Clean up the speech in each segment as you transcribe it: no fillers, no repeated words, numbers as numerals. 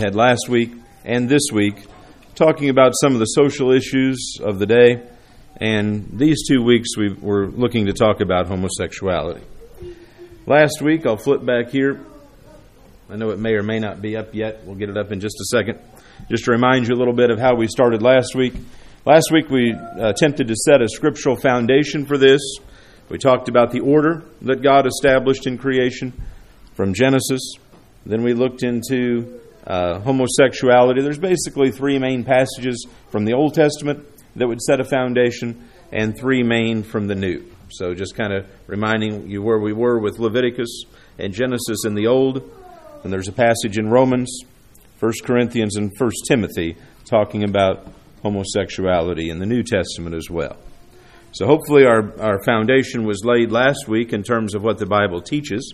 Had last week and this week talking about some of the social issues of the day, and these 2 weeks we were looking to talk about homosexuality. Last week, I'll flip back here. I know it may or may not be up yet. We'll get it up in just a second. Just to remind you a little bit of how we started last week. Last week we attempted to set a scriptural foundation for this. We talked about the order that God established in creation from Genesis. Then we looked into homosexuality. There's basically three main passages from the Old Testament that would set a foundation, and three main from the New. So just kind of reminding you where we were with Leviticus and Genesis in the Old. And there's a passage in Romans, 1 Corinthians, and 1 Timothy talking about homosexuality in the New Testament as well. So hopefully our foundation was laid last week in terms of what the Bible teaches.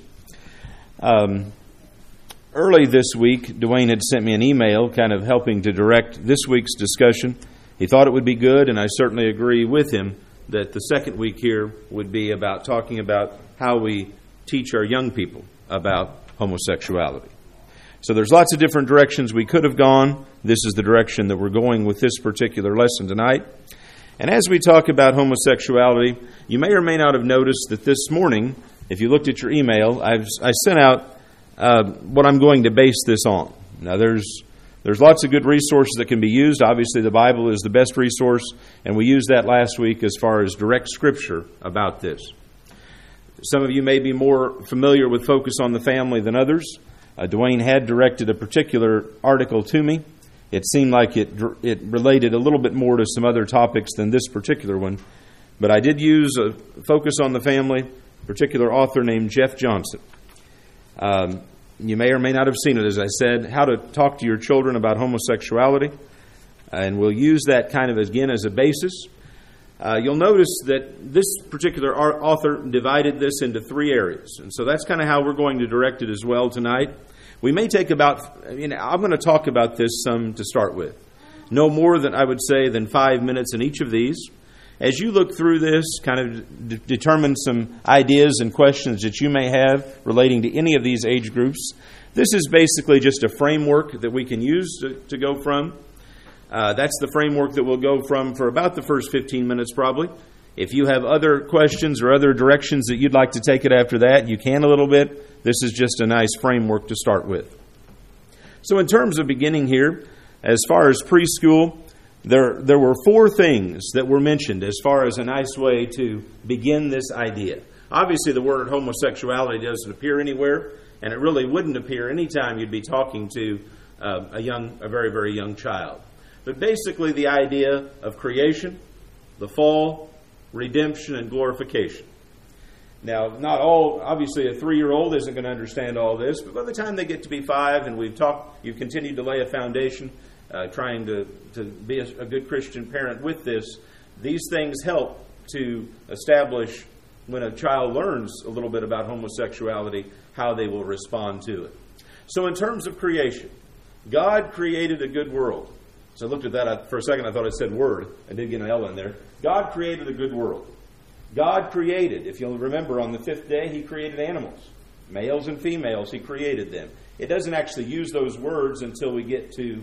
Early this week, Dwayne had sent me an email kind of helping to direct this week's discussion. He thought it would be good, and I certainly agree with him, that the second week here would be about talking about how we teach our young people about homosexuality. So there's lots of different directions we could have gone. This is the direction that we're going with this particular lesson tonight. And as we talk about homosexuality, you may or may not have noticed that this morning, if you looked at your email, I sent out what I'm going to base this on. Now, there's lots of good resources that can be used. Obviously, the Bible is the best resource, and we used that last week as far as direct scripture about this. Some of you may be more familiar with Focus on the Family than others. Dwayne had directed a particular article to me. It seemed like it related a little bit more to some other topics than this particular one. But I did use a Focus on the Family, a particular author named Jeff Johnson. You may or may not have seen it, as I said, How to Talk to Your Children About Homosexuality. And we'll use that kind of, again, as a basis. You'll notice that this particular author divided this into three areas. And so that's kind of how we're going to direct it as well tonight. We may take about, I'm going to talk about this some to start with. No more than, I would say, than 5 minutes in each of these. As you look through this, kind of determine some ideas and questions that you may have relating to any of these age groups. This is basically just a framework that we can use to go from. That's the framework that we'll go from for about the first 15 minutes probably. If you have other questions or other directions that you'd like to take it after that, you can a little bit. This is just a nice framework to start with. So in terms of beginning here, as far as preschool, there were four things that were mentioned as far as a nice way to begin this idea. Obviously, the word homosexuality doesn't appear anywhere, and it really wouldn't appear anytime you'd be talking to a very, very young child. But basically, the idea of creation, the fall, redemption, and glorification. Now, not all, obviously, a 3-year-old isn't going to understand all this, but by the time they get to be 5, and you've continued to lay a foundation, trying to be a good Christian parent with this, these things help to establish, when a child learns a little bit about homosexuality, how they will respond to it. So in terms of creation, God created a good world. So I looked at that for a second, I thought I said word. I did get an L in there. God created a good world. God created, if you'll remember, on the 5th day, He created animals. Males and females, He created them. It doesn't actually use those words until we get to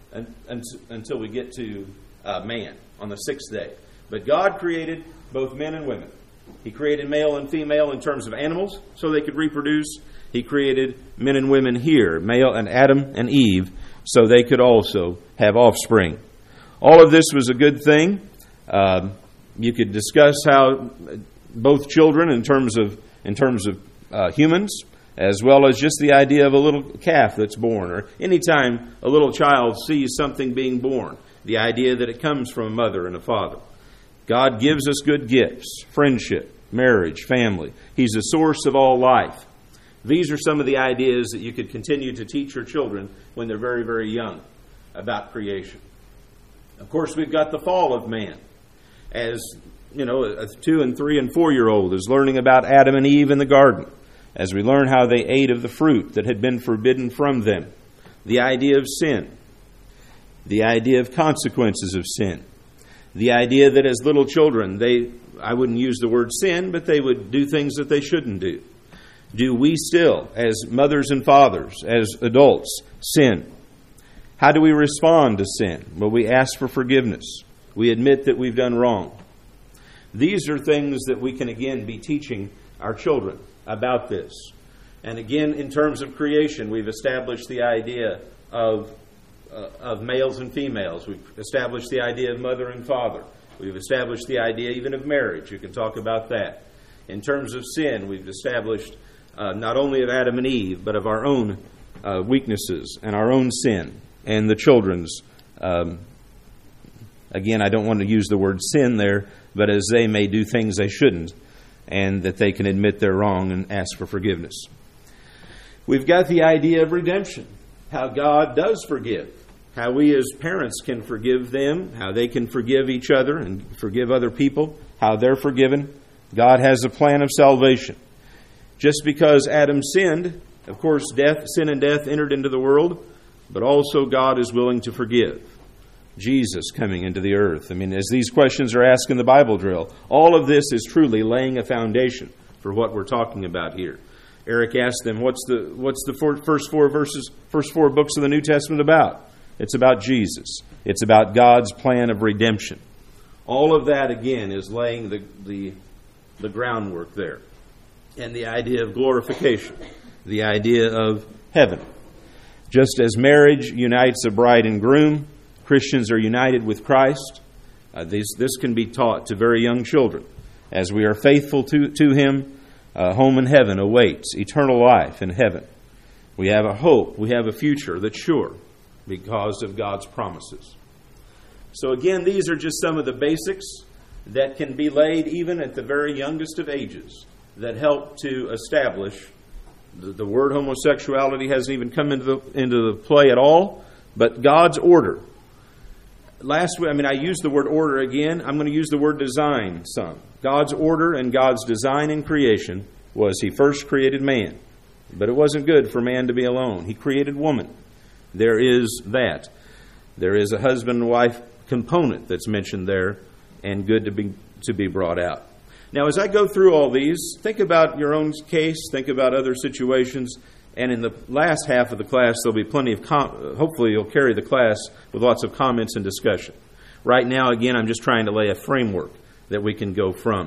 man on the 6th day. But God created both men and women. He created male and female in terms of animals so they could reproduce. He created men and women here, male and Adam and Eve, so they could also have offspring. All of this was a good thing. You could discuss how both children in terms of humans, as well as just the idea of a little calf that's born, or anytime a little child sees something being born, the idea that it comes from a mother and a father. God gives us good gifts, friendship, marriage, family. He's the source of all life. These are some of the ideas that you could continue to teach your children when they're very, very young about creation. Of course, we've got the fall of man. As, a 2 and 3 and 4-year-old is learning about Adam and Eve in the garden, as we learn how they ate of the fruit that had been forbidden from them, the idea of sin, the idea of consequences of sin, the idea that as little children, I wouldn't use the word sin, but they would do things that they shouldn't do. Do we still, as mothers and fathers, as adults, sin? How do we respond to sin? Well, we ask for forgiveness. We admit that we've done wrong. These are things that we can, again, be teaching our children about this. And again, in terms of creation, we've established the idea of males and females. We've established the idea of mother and father. We've established the idea even of marriage. You can talk about that. In terms of sin, we've established not only of Adam and Eve, but of our own weaknesses and our own sin and the children's. Again, I don't want to use the word sin there, but as they may do things they shouldn't, and that they can admit they're wrong and ask for forgiveness. We've got the idea of redemption, how God does forgive, how we as parents can forgive them, how they can forgive each other and forgive other people, how they're forgiven. God has a plan of salvation. Just because Adam sinned, of course, sin and death entered into the world, but also God is willing to forgive. Jesus coming into the earth. I mean, as these questions are asked in the Bible drill, all of this is truly laying a foundation for what we're talking about here. Eric asked them, what's the first four books of the New Testament about? It's about Jesus. It's about God's plan of redemption. All of that, again, is laying the groundwork there. And the idea of glorification, the idea of heaven. Just as marriage unites a bride and groom, Christians are united with Christ. This can be taught to very young children. As we are faithful to Him, home in heaven awaits, eternal life in heaven. We have a hope, we have a future that's sure because of God's promises. So again, these are just some of the basics that can be laid even at the very youngest of ages that help to establish. The word homosexuality hasn't even come into the play at all, but God's order. Last week, I used the word order again. I'm going to use the word design some. God's order and God's design in creation was He first created man. But it wasn't good for man to be alone. He created woman. There is that. There is a husband and wife component that's mentioned there and good to be brought out. Now, as I go through all these, think about your own case, think about other situations, and in the last half of the class, there'll be plenty of, hopefully you'll carry the class with lots of comments and discussion. Right now, again, I'm just trying to lay a framework that we can go from.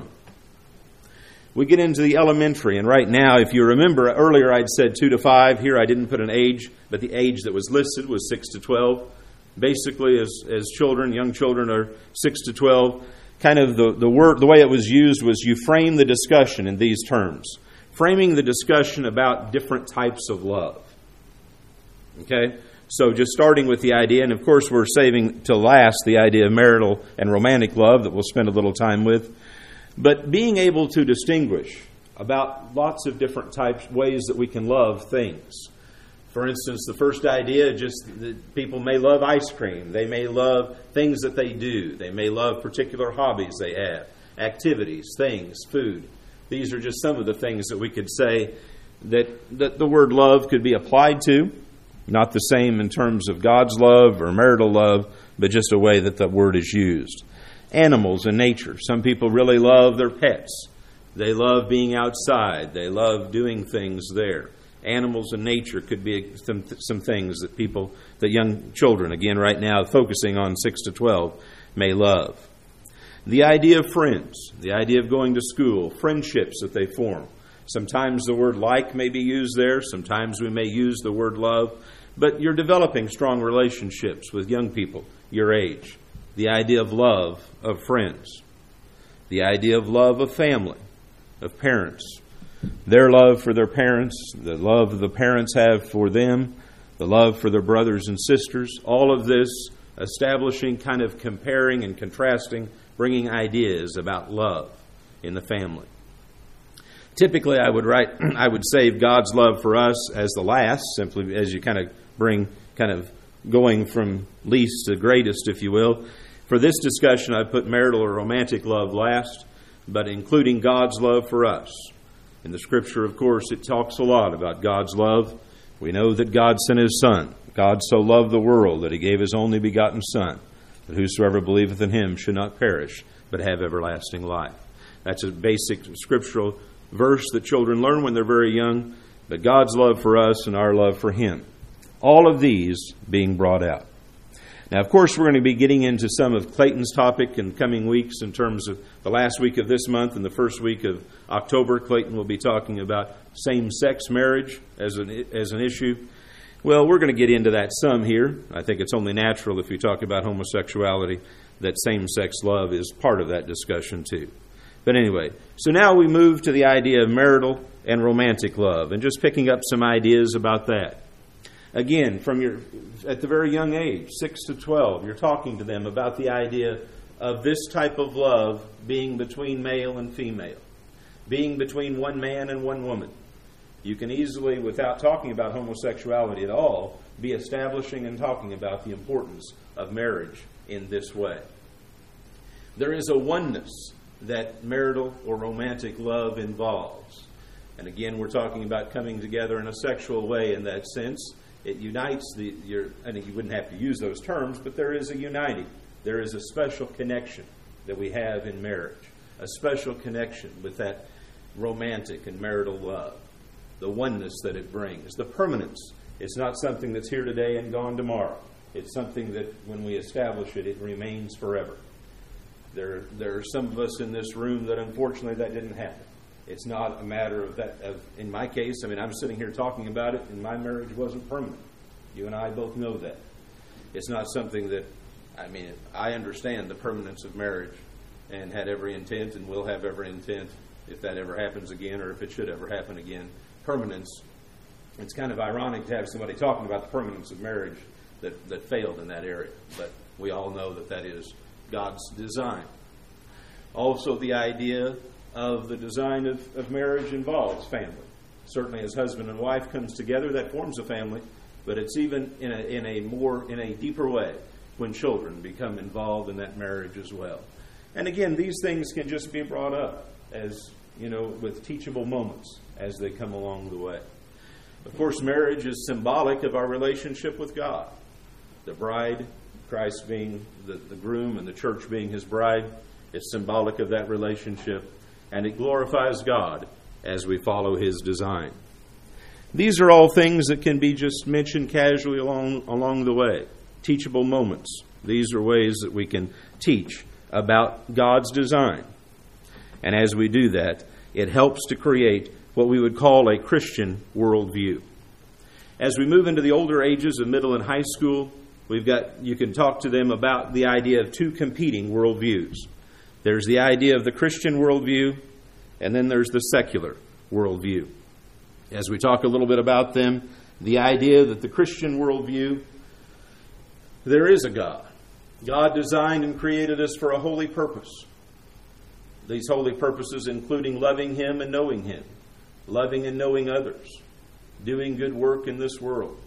We get into the elementary, and right now, if you remember, earlier I'd said 2 to 5. Here I didn't put an age, but the age that was listed was 6 to 12. Basically, as children, young children are 6 to 12. Kind of the way it was used was you frame the discussion in these terms. Framing the discussion about different types of love. Okay? So just starting with the idea, and of course we're saving to last the idea of marital and romantic love that we'll spend a little time with. But being able to distinguish about lots of different ways that we can love things. For instance, the first idea, just that people may love ice cream. They may love things that they do. They may love particular hobbies they have, activities, things, food. These are just some of the things that we could say that the word love could be applied to. Not the same in terms of God's love or marital love, but just a way that the word is used. Animals and nature. Some people really love their pets. They love being outside. They love doing things there. Animals and nature could be some things that young children, again right now focusing on 6 to 12, may love. The idea of friends, the idea of going to school, friendships that they form. Sometimes the word like may be used there. Sometimes we may use the word love. But you're developing strong relationships with young people your age. The idea of love of friends. The idea of love of family, of parents. Their love for their parents, the love the parents have for them, the love for their brothers and sisters. All of this establishing, kind of comparing and contrasting, bringing ideas about love in the family. Typically, I would save God's love for us as the last, simply as you kind of going from least to greatest, if you will. For this discussion, I put marital or romantic love last, but including God's love for us. In the Scripture, of course, it talks a lot about God's love. We know that God sent His Son. God so loved the world that He gave His only begotten Son, that whosoever believeth in Him should not perish, but have everlasting life. That's a basic scriptural verse that children learn when they're very young, but God's love for us and our love for Him. All of these being brought out. Now, of course, we're going to be getting into some of Clayton's topic in coming weeks in terms of the last week of this month and the first week of October. Clayton will be talking about same-sex marriage as an issue. Well, we're going to get into that some here. I think it's only natural if you talk about homosexuality that same-sex love is part of that discussion too. But anyway, so now we move to the idea of marital and romantic love and just picking up some ideas about that. Again, at the very young age, 6 to 12, you're talking to them about the idea of this type of love being between male and female, being between one man and one woman. You can easily, without talking about homosexuality at all, be establishing and talking about the importance of marriage in this way. There is a oneness that marital or romantic love involves. And again, we're talking about coming together in a sexual way in that sense. It unites I think you wouldn't have to use those terms, but there is a uniting. There is a special connection that we have in marriage, a special connection with that romantic and marital love, the oneness that it brings, the permanence. It's not something that's here today and gone tomorrow. It's something that when we establish it, it remains forever. There are some of us in this room that unfortunately that didn't happen. It's not a matter of that. In my case, I'm sitting here talking about it, and my marriage wasn't permanent. You and I both know that. It's not something that, I understand the permanence of marriage and had every intent and will have every intent if that ever happens again or if it should ever happen again. Permanence, it's kind of ironic to have somebody talking about the permanence of marriage that failed in that area. But we all know that is God's design. Also, the idea of the design of marriage involves family. Certainly, as husband and wife comes together, that forms a family. But it's even in a deeper way when children become involved in that marriage as well. And again, these things can just be brought up as with teachable moments as they come along the way. Of course, marriage is symbolic of our relationship with God. The bride, Christ being the groom and the church being his bride, is symbolic of that relationship. And it glorifies God as we follow his design. These are all things that can be just mentioned casually along the way. Teachable moments. These are ways that we can teach about God's design. And as we do that, it helps to create what we would call a Christian worldview. As we move into the older ages of middle and high school, you can talk to them about the idea of two competing worldviews. There's the idea of the Christian worldview, and then there's the secular worldview. As we talk a little bit about them, the idea that the Christian worldview, there is a God. God designed and created us for a holy purpose. These holy purposes including loving him and knowing him, loving and knowing others, doing good work in this world.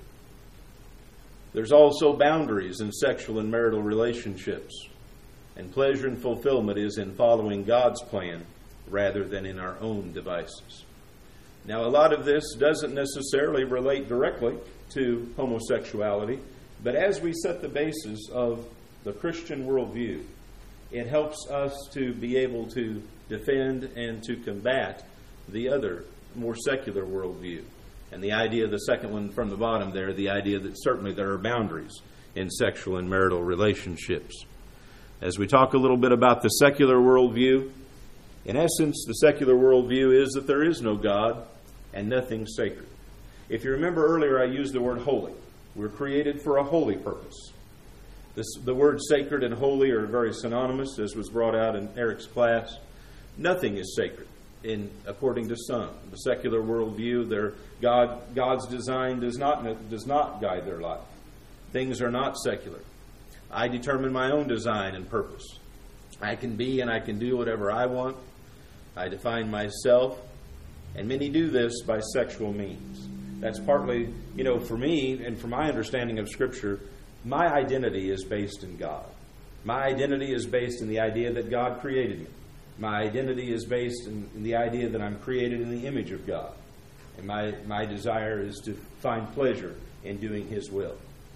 There's also boundaries in sexual and marital relationships. And pleasure and fulfillment is in following God's plan rather than in our own devices. Now, a lot of this doesn't necessarily relate directly to homosexuality, but as we set the basis of the Christian worldview, it helps us to be able to defend and to combat the other, more secular worldview. And the idea, the second one from the bottom there, the idea that certainly there are boundaries in sexual and marital relationships. As we talk a little bit about the secular worldview, in essence, the secular worldview is that there is no God and nothing sacred. If you remember earlier, I used the word holy. We're created for a holy purpose. The words sacred and holy are very synonymous, as was brought out in Eric's class. Nothing is sacred, according to some. The secular worldview, God's design does not guide their life. Things are not secular. I determine my own design and purpose. I can be and I can do whatever I want. I define myself. And many do this by sexual means. That's partly, for me and for my understanding of Scripture, my identity is based in God. My identity is based in the idea that God created me. My identity is based in the idea that I'm created in the image of God. And my desire is to find pleasure in doing his will.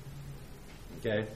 Okay?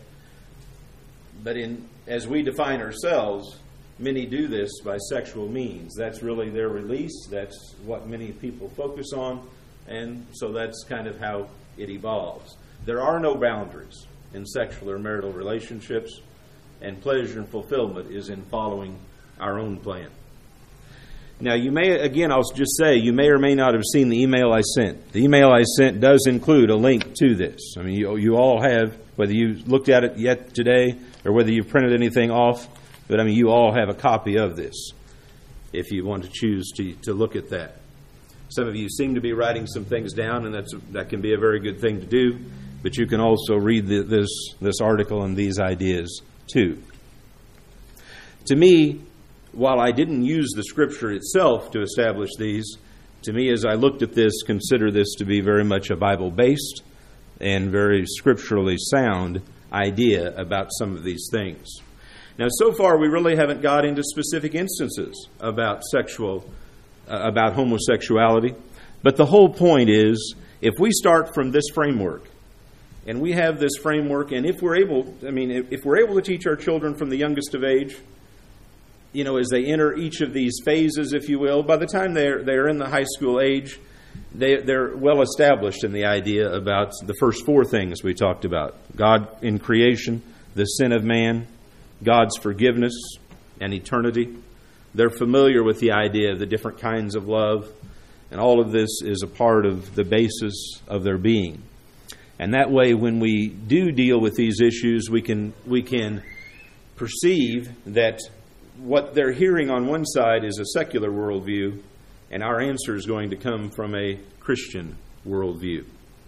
But as we define ourselves, many do this by sexual means. That's really their release. That's what many people focus on. And so that's kind of how it evolves. There are no boundaries in sexual or marital relationships, and pleasure and fulfillment is in following our own plan. Now, you may, again, I'll just say, you may or may not have seen the email I sent. The email I sent does include a link to this. I mean, you all have, whether you looked at it yet today or whether you printed anything off, but I mean, you all have a copy of this if you want to choose to look at that. Some of you seem to be writing some things down, and that can be a very good thing to do, but you can also read this article and these ideas too. To me, while I didn't use the Scripture itself to establish these, to me, as I looked at this, consider this to be very much a Bible-based and very scripturally sound idea about some of these things. Now, so far, we really haven't got into specific instances about homosexuality, but the whole point is, if we start from this framework, and we have this framework, and if we're able to teach our children from the youngest of age, as they enter each of these phases, if you will, by the time they're in the high school age, they're well established in the idea about the first four things we talked about: God in creation, the sin of man, God's forgiveness, and eternity. They're familiar with the idea of the different kinds of love, and all of this is a part of the basis of their being. And that way, when we do deal with these issues, we can perceive that what they're hearing on one side is a secular worldview, and our answer is going to come from a Christian worldview.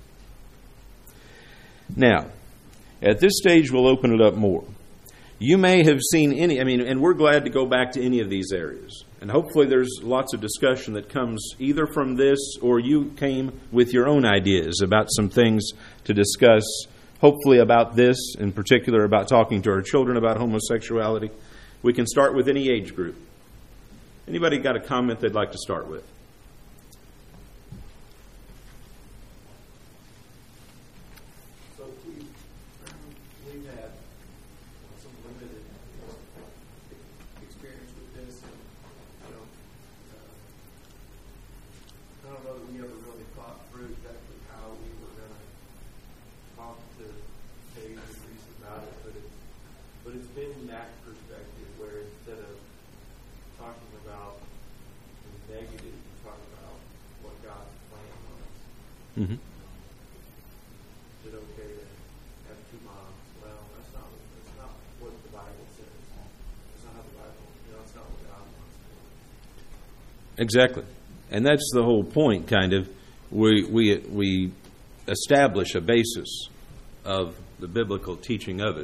Now, at this stage, we'll open it up more. You may have seen and we're glad to go back to any of these areas. And hopefully there's lots of discussion that comes either from this or you came with your own ideas about some things to discuss, hopefully about this, in particular about talking to our children about homosexuality. We can start with any age group. Anybody got a comment they'd like to start with? So we've had some limited experience with this, and I don't know that we ever really thought through exactly how we were going to talk to Dave and Reese about it, but it's been that perspective where instead of talking about the negative, you talk about what God's plan was. Mm-hmm. Is it okay to have two moms? Well, that's not what the Bible says. That's not how the Bible, that's not what God wants to do. Exactly. And that's the whole point, kind of. We establish a basis of the biblical teaching of it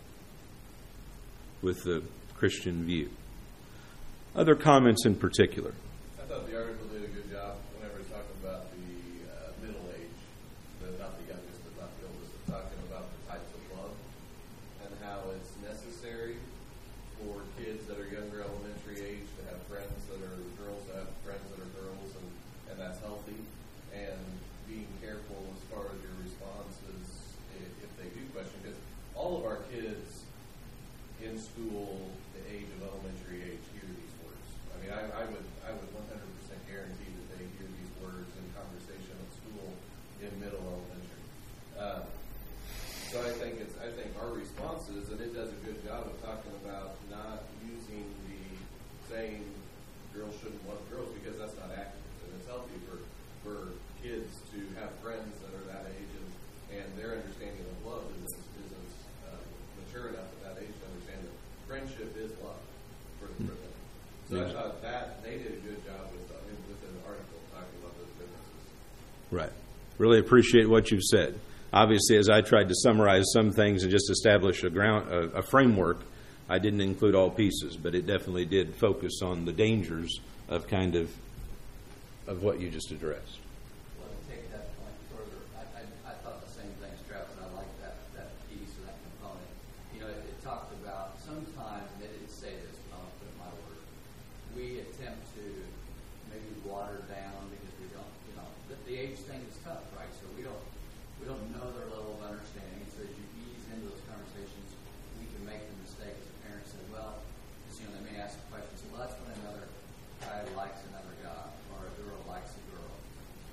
with the Christian view. Other comments in particular? I thought the article did a good job whenever it's talking about the middle age, not the youngest but not the oldest, but talking about the types of love and how it's necessary for kids that are younger, elementary age, to have friends that are girls, to have friends that are girls, and that's healthy. And being careful as far as your responses if they do question, because all of our kids in school, the age of elementary age, hear these words. I mean, I would 100% guarantee that they hear these words in conversation at school in middle elementary. So I think our responses, and it does a good job of talking about not using the saying girls shouldn't love girls, because that's not accurate, and it's healthy for kids to have friends that are that age, and their understanding of love isn't mature enough at that age to understand that friendship is love for them. So yes. I thought that they did a good job within the article talking about those differences. Right. Really appreciate what you've said. Obviously, as I tried to summarize some things and just establish a framework, I didn't include all pieces, but it definitely did focus on the dangers of of what you just addressed. Well, to take that point further, I thought the same thing, Strauss, and I like that piece and that component. It talked about sometimes, and they didn't say this, but I'll put my word, we attempt to maybe water down because we don't, the age thing is tough, right? So we don't know their level of understanding. So as you ease into those conversations, we can make the mistake as a parent say, well, they may ask a question, so that's when another guy likes another guy, or a girl likes a girl.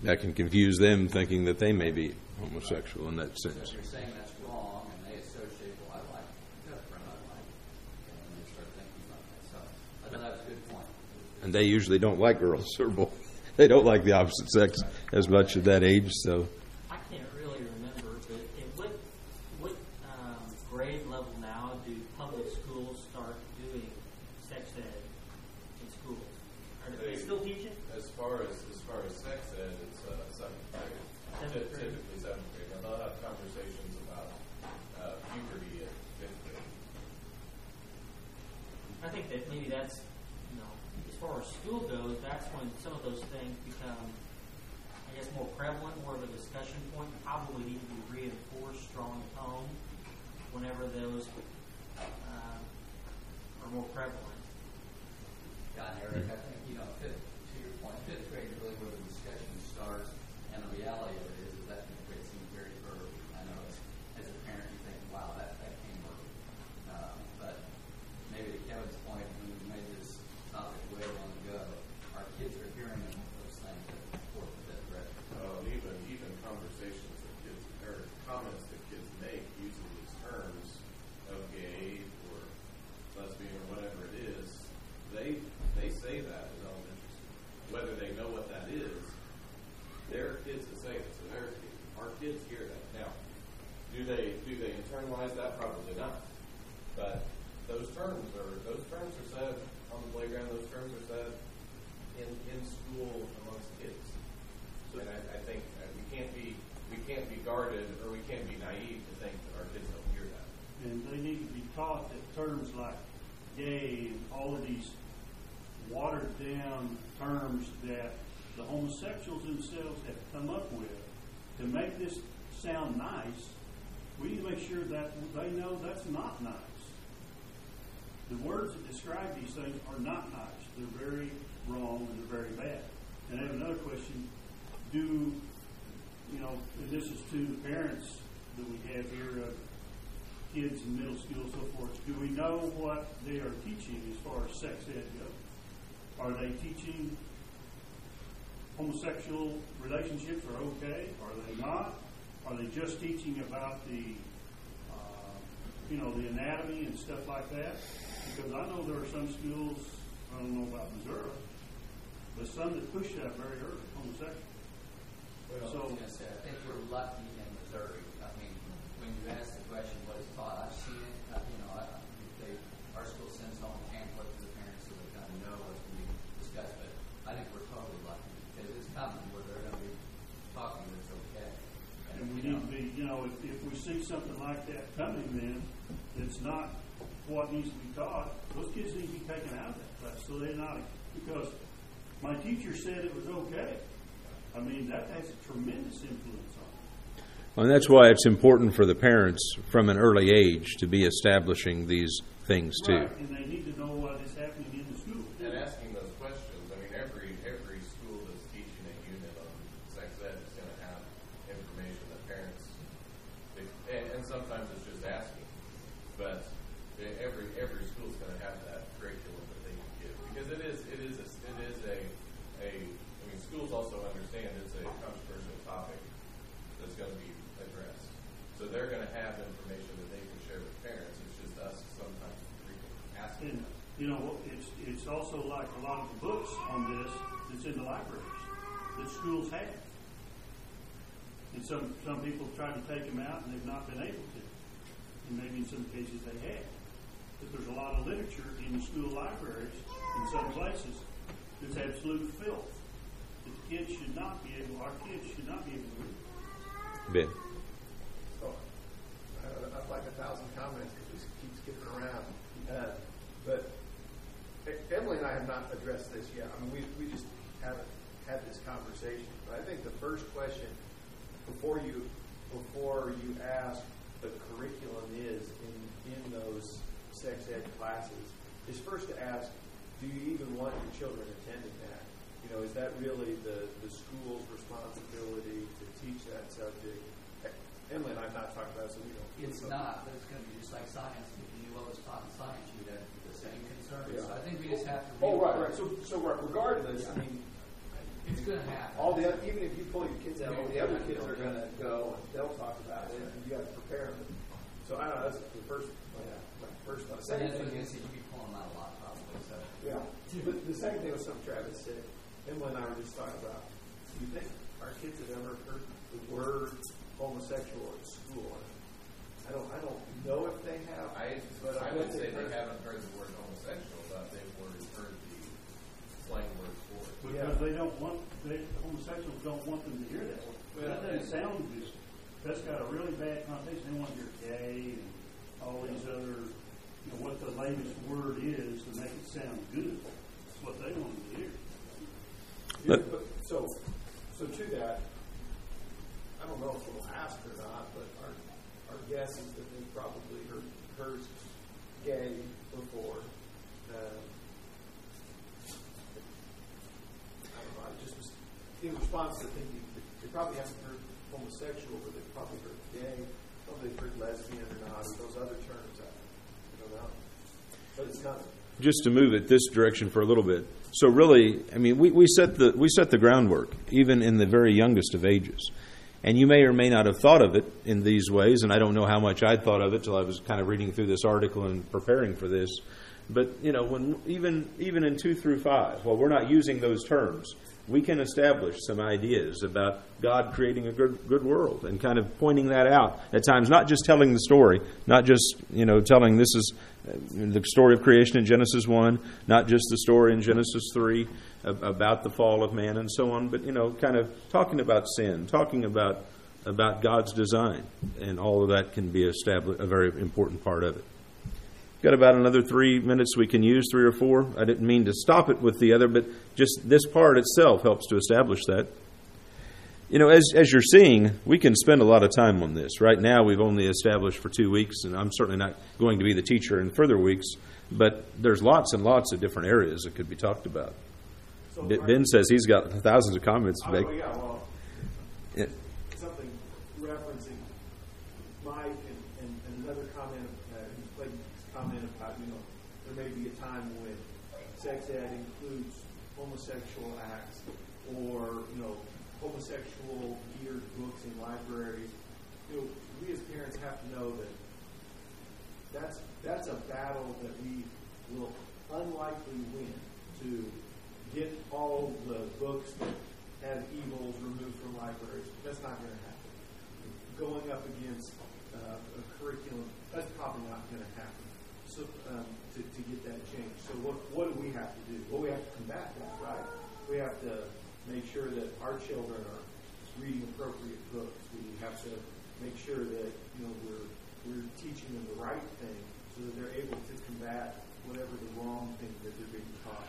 that can confuse them thinking that they may be homosexual in that So sense. if you're saying that's wrong, and they associate, well, I like, I've got a friend I like, and they start thinking about that. So I thought that was a good point. And they usually don't like girls or boys. They don't like the opposite sex as much at that age. So I can't really remember, but at what grade level now do public schools start doing sex ed in schools? Are they still teaching? As far as sex ed, it's seventh grade. Seventh grade. Typically seventh grade. Now they'll have conversations about puberty at fifth grade. I think that maybe that's, as far as school goes, that's when some of those things become, I guess, more prevalent, more of a discussion point, and probably need to be reinforced strong at home whenever those are more prevalent. John, Eric, I think, to your point, fifth grade is really where the discussion starts, and the reality of it is that fifth grade seems very early. I know as a parent you think, wow, that came early. But maybe to Kevin's point, when we made this topic way long ago, our kids are hearing those things at the fourth or fifth grade. Even conversations that kids or comments that kids make using these terms of gay or lesbian or whatever it is, they say that in elementary school. Whether they know what that is, their kids that say it, so our kids hear that. Now, do they internalize that? Probably not. But those terms are said on the playground. Those terms are said in school amongst kids. And I think we can't be guarded, or we can't be naive to think that our kids don't hear that. And they need to be taught that terms like gay and all of these watered down terms that the homosexuals themselves have come up with to make this sound nice, we need to make sure that they know that's not nice. The words that describe these things are not nice. They're very wrong and they're very bad. And I have another question. And this is to the parents that we have here of kids in middle school and so forth. Do we know what they are teaching as far as sex ed goes? Are they teaching homosexual relationships are okay? Are they not? Are they just teaching about the the anatomy and stuff like that? Because I know there are some schools, I don't know about Missouri, but some that push that very early, homosexual. I was going to say, I think we're lucky in Missouri. I mean, when you ask the question, what is taught, I've seen it. Our school sends home a pamphlet to the parents so they kind of know what's being discussed. But I think we're totally lucky because it's coming where they're going to be talking and it's okay. And we need to be, if we see something like that coming, then it's not what needs to be taught. Those kids need to be taken out of that class so they're not, because my teacher said it was okay. I mean, that has a tremendous influence on it. Well, and that's why it's important for the parents from an early age to be establishing these things too. Right, and they need to know what is happening in the school. And asking those questions. I mean, every school that's teaching a unit on sex ed is going to have information that parents, and sometimes it's just asking, but every school is going to have that curriculum that they can give, because it is schools also understand it's a controversial topic that's going to be addressed. So they're going to have information that they can share with parents. It's just us sometimes asking. And, it's also like a lot of the books on this that's in the libraries that schools have. And some people try to take them out and they've not been able to. And maybe in some cases they have. But there's a lot of literature in the school libraries in some places that's absolute filth. Our kids should not be able to read. Ben. So, I'd like 1,000 comments because we keep skipping around. But Emily and I have not addressed this yet. I mean, we just haven't had this conversation. But I think the first question before you ask the curriculum is in those sex ed classes is first to ask, do you even want your children attending that? Is that really the school's responsibility to teach that subject? Emily and I have not talked about it, so we don't. It's not, but it's going to be just like science. If you knew what was taught in science, you'd have the same concerns. Yeah. So I think we just have to. Right. So regardless, I mean, It's going to happen. All the other, even if you pull your kids out, all the other kids are going to go and they'll talk about it, and you got to prepare them. So I don't know. That's the first. My first thought. So Second that's what thing you is, see. You be pulling them out a lot, probably. So. yeah. But the second thing was something Travis said. Emma and I were just talking about. Do you think our kids have ever heard the word homosexual at school? I don't know if they have. I would say they haven't heard the word homosexual, but they've heard the slang word for it. Because they don't want, homosexuals don't want them to hear that word. Well, That doesn't sound good. That's got a really bad connotation. They want to hear gay and all these other, what the latest word is to make it sound good. That's what they want to hear. Yeah, but so to that, I don't know if we'll ask or not, but our guess is that they've probably heard gay before. I don't know. I just was in response to thinking they probably haven't heard homosexual, but they've probably heard gay. Probably heard lesbian or not, or those other terms. I don't know. But it's coming. Just to move it this direction for a little bit. So really, I mean, we set the groundwork, even in the very youngest of ages. And you may or may not have thought of it in these ways, and I don't know how much I'd thought of it till I was kind of reading through this article and preparing for this. But, when even in 2 through 5, while we're not using those terms, we can establish some ideas about God creating a good world and kind of pointing that out at times, not just telling the story, not just, telling this is the story of creation in Genesis 1, not just the story in Genesis 3 about the fall of man and so on, but, kind of talking about sin, talking about God's design, and all of that can be established, a very important part of it. Got about another 3 minutes we can use, 3 or 4. I didn't mean to stop it with the other, but just this part itself helps to establish that. As you're seeing, we can spend a lot of time on this. Right now, we've only established for 2 weeks, and I'm certainly not going to be the teacher in further weeks, but there's lots and lots of different areas that could be talked about. So Ben says he's got thousands of comments to make. Oh, yeah, well, Yeah. something referencing Mike and another comment, comment about, there may be a time when sex ed includes homosexual acts or, homosexual geared books in libraries. We as parents have to know that that's a battle that we will unlikely win, to get all the books that have evils removed from libraries. That's not going to happen. Going up against a curriculum, that's probably not going to happen. So to get that change. So what do we have to do? Well, we have to combat that, right? We have to make sure that our children are reading appropriate books. We have to make sure that we're teaching them the right thing so that they're able to combat whatever the wrong thing that they're being taught.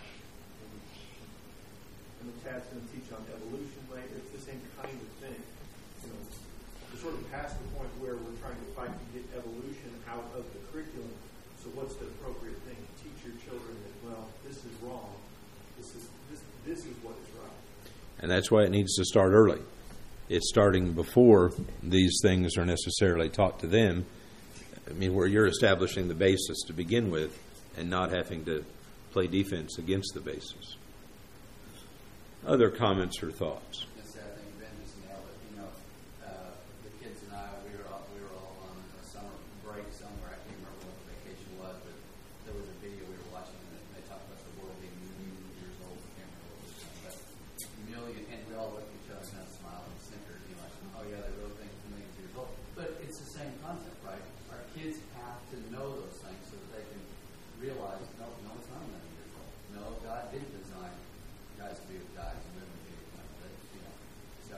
And the Tad's going to teach on evolution later. It's the same kind of thing. We're sort of past the point where we're trying to fight to get evolution out of the curriculum. So what's the appropriate thing? Teach your children that, this is wrong. This is what is right. And that's why it needs to start early. It's starting before these things are necessarily taught to them. I mean, where you're establishing the basis to begin with and not having to play defense against the basis. Other comments or thoughts? Yes, I think Ben just nailed it. The kids and I, we were all on a summer break somewhere. I can't remember what the vacation was, but there was a video we were watching, and they talked about the world being a million years old. I can't remember what it was, but million, and we all looked at each other and kind of smiled and snickered. Like, oh yeah, they really think millions of years old. But it's the same concept, right? Our kids have to know those things so that they can realize, no, it's not a million years old. No, God did design guys to be with guys and women to be with women. So,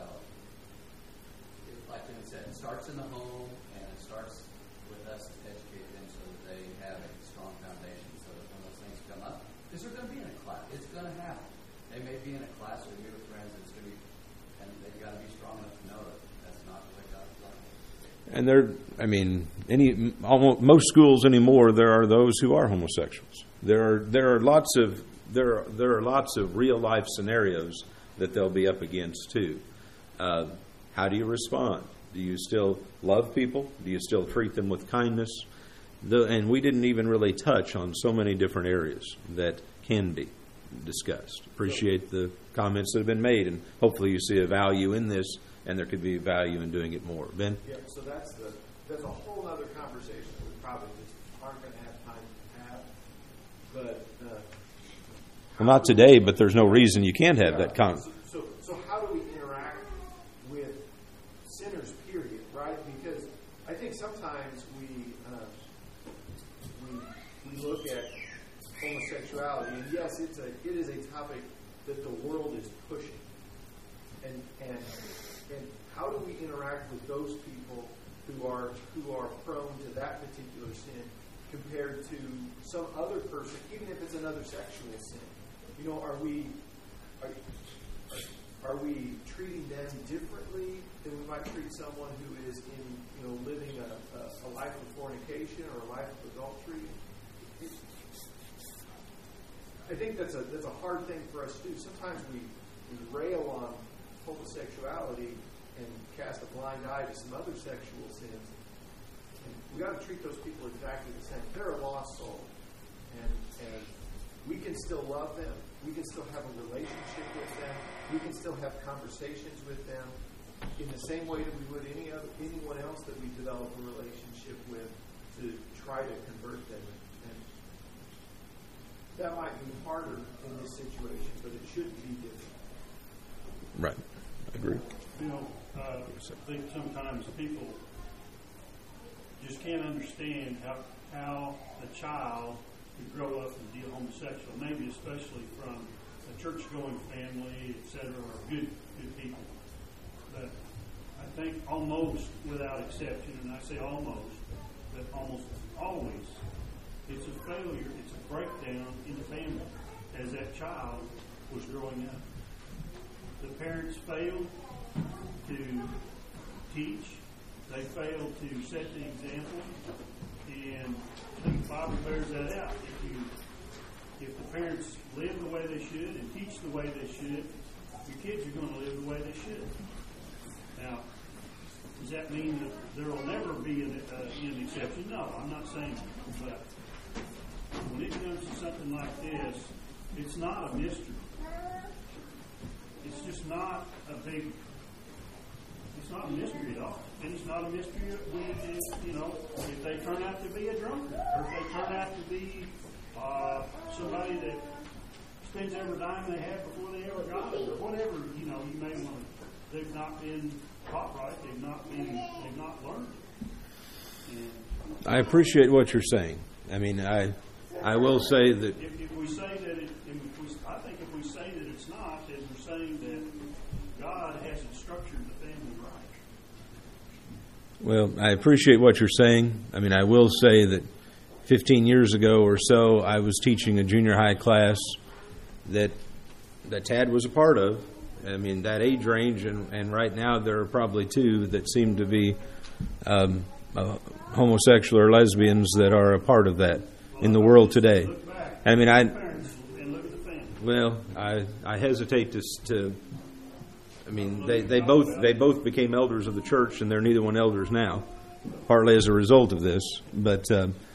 like Tim said, it starts in the home, and it starts with us to educate them so that they have a strong foundation so that when those things come up, because they're going to be in a class. It's going to happen. They may be in a class or be with friends, it's going to be, and they've got to be strong enough to know that that's not the way God designed it. And most schools anymore, there are those who are homosexuals. There are lots of real life scenarios that they'll be up against too. How do you respond? Do you still love people? Do you still treat them with kindness? And we didn't even really touch on so many different areas that can be discussed. Appreciate the comments that have been made, and hopefully you see a value in this, and there could be value in doing it more. Ben? Yeah, so that's a whole other conversation that we probably just aren't going to have time to have. But Well, not today, but there's no reason you can't have that conversation. So how do we interact with sinners? Period. Right? Because I think sometimes we look at homosexuality, and yes, it is a topic that the world is pushing. And how do we interact with those people who are prone to that particular sin compared to some other person, even if it's another sexual sin? You know, are we treating them differently than we might treat someone who is living a life of fornication or a life of adultery? I think that's a hard thing for us to do. Sometimes we rail on homosexuality and cast a blind eye to some other sexual sins. And we got to treat those people exactly the same. They're a lost soul, and we can still love them. We can still have a relationship with them. We can still have conversations with them in the same way that we would anyone else that we develop a relationship with to try to convert them. And that might be harder in this situation, but it shouldn't be different. Right. I agree. I think sometimes people just can't understand how a child could grow up and be a homosexual, maybe especially from a church-going family, etc., or good people. But I think almost without exception, and I say almost, but almost always, it's a failure, it's a breakdown in the family as that child was growing up. The parents failed to teach. They failed to set the example. And I think the Bible bears that out. If the parents live the way they should and teach the way they should, your kids are going to live the way they should. Now, does that mean that there will never be an exception? No, I'm not saying that. But when it comes to something like this, it's not a mystery. It's just not it's not a mystery at all. And it's not a mystery if they turn out to be a drunkard, or if they turn out to be somebody that spends every dime they have before they ever got it, or whatever, you may want to. They've not been taught right, they've not learned it. And I appreciate what you're saying. I mean, I will say that if we say that I think if we say that it's not, then we're saying that God hasn't structured the family right. Well, I appreciate what you're saying. I mean, I will say that 15 years ago or so, I was teaching a junior high class that Tad was a part of. I mean, that age range, and right now there are probably two that seem to be homosexual or lesbians that are a part of that in the world today. I mean, I hesitate to. I mean, they both became elders of the church, and they're neither one elders now, partly as a result of this. But